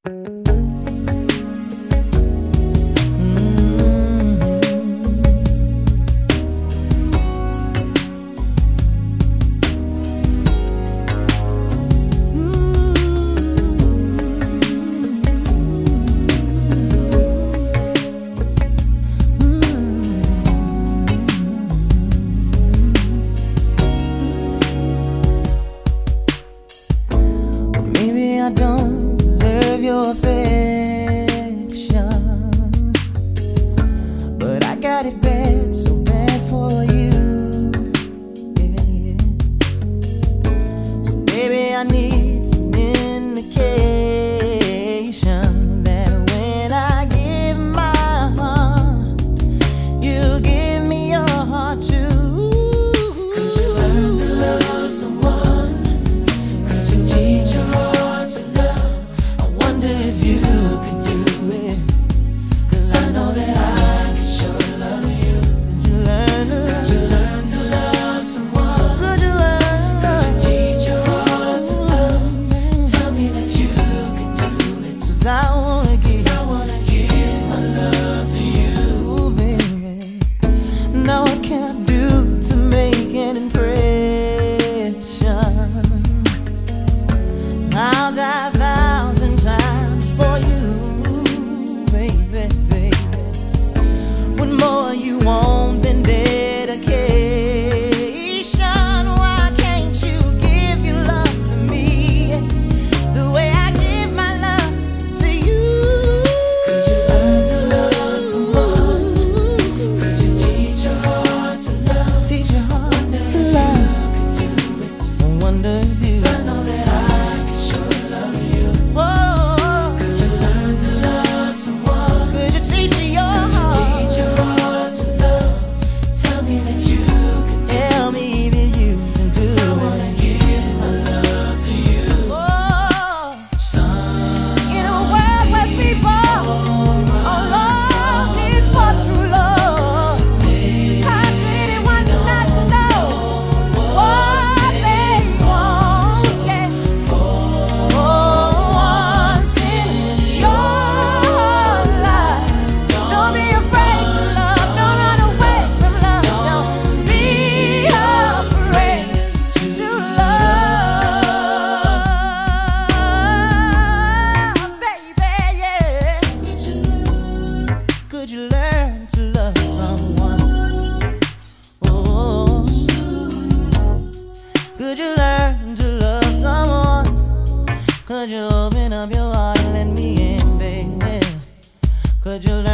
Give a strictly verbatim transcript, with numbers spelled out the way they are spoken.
I don't deserve your affection, but I got it bad, so bad for you, yeah. So baby, I need some indication that when I give my heart, you give me your heart too. Could you learn to love someone? Could you teach your heart? If you could do it, 'cause I know that I can sure love you. Could you learn to love? Could you learn to love someone? Could you learn? Could you teach your heart to love? Tell me that you can do it, 'cause I wanna give, I wanna give my love to you. Ooh, baby. Now what can I do to make an impression? I'll die a thousand times for you, baby, baby. What more you want than dedication? Why can't you give your love to me the way I give my love to you? Could you learn to love someone? Could you teach your heart to love? Teach your heart to If love. you could do it, I wonder if you, 'cause I know that I can sure love you. oh, Could you learn to love someone? could you teach your Could you teach your heart to love? Tell me that you can do Tell it, me that you can do 'cause I wanna it. give my love to you. Oh, in a world where people are longing for true love, how could anyone not know what they want? Yeah. Oh, once in your life, don't be afraid to love, don't run away from love, don't be afraid to love, baby, yeah. Could you learn to love someone? Oh, could you learn to love someone? Could you open up your heart and let me in, baby? Could you learn